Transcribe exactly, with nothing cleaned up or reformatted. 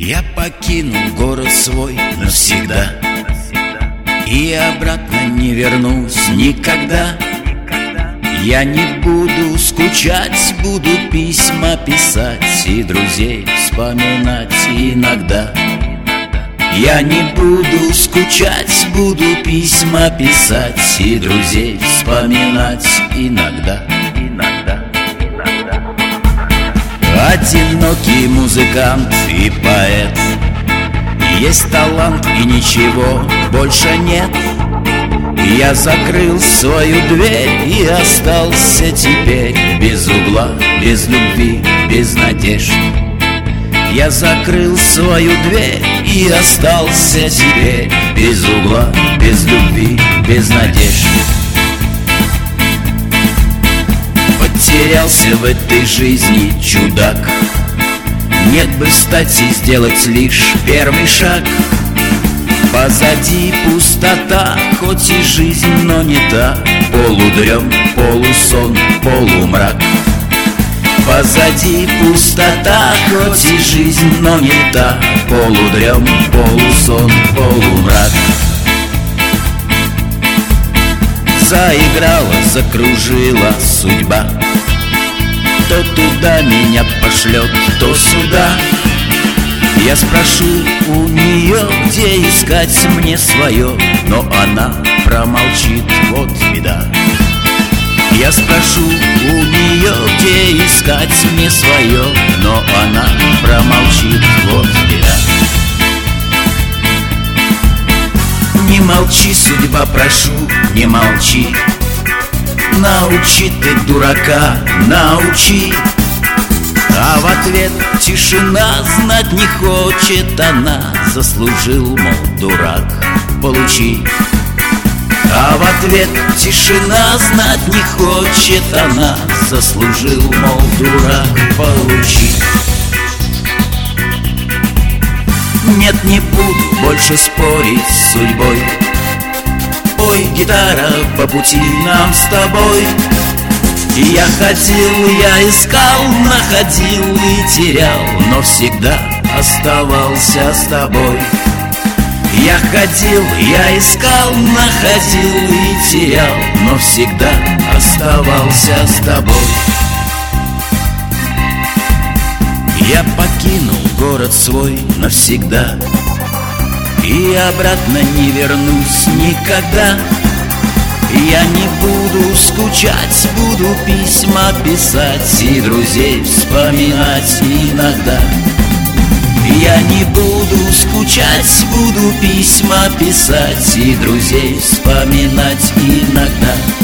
Я покинул город свой навсегда и обратно не вернусь никогда. Я не буду скучать, буду письма писать и друзей вспоминать иногда. Я не буду скучать, буду письма писать и друзей вспоминать иногда. Иногда, иногда. Одинокий музыкант и поэт, есть талант и ничего больше нет. Я закрыл свою дверь и остался теперь без угла, без любви, без надежд. Я закрыл свою дверь и остался теперь без угла, без любви, без надежд. Потерялся в этой жизни чудак. Нет бы встать и сделать лишь первый шаг. Позади пустота, хоть и жизнь, но не та. Полудрем, полусон, полумрак. Позади пустота, хоть и жизнь, но не та. Полудрем, полусон, полумрак. Заиграла, закружила судьба. То туда меня пошлет, то сюда. Я спрошу у нее, где искать мне свое, но она промолчит, вот беда. Я спрошу у нее, где искать мне свое, но она промолчит, вот беда. Не молчи, судьба, прошу, не молчи. Научи ты дурака, научи. А в ответ тишина, знать не хочет она. Заслужил, мол, дурак, получи. А в ответ тишина, знать не хочет она. Заслужил, мол, дурак, получи. Нет, не буду больше спорить с судьбой. Ой, гитара, по пути нам с тобой. Я ходил, я искал, находил и терял, но всегда оставался с тобой. Я ходил, я искал, находил и терял, но всегда оставался с тобой. Я покинул город свой навсегда и обратно не вернусь никогда. Я не буду скучать, буду письма писать и друзей вспоминать иногда. Я не буду скучать, буду письма писать и друзей вспоминать иногда.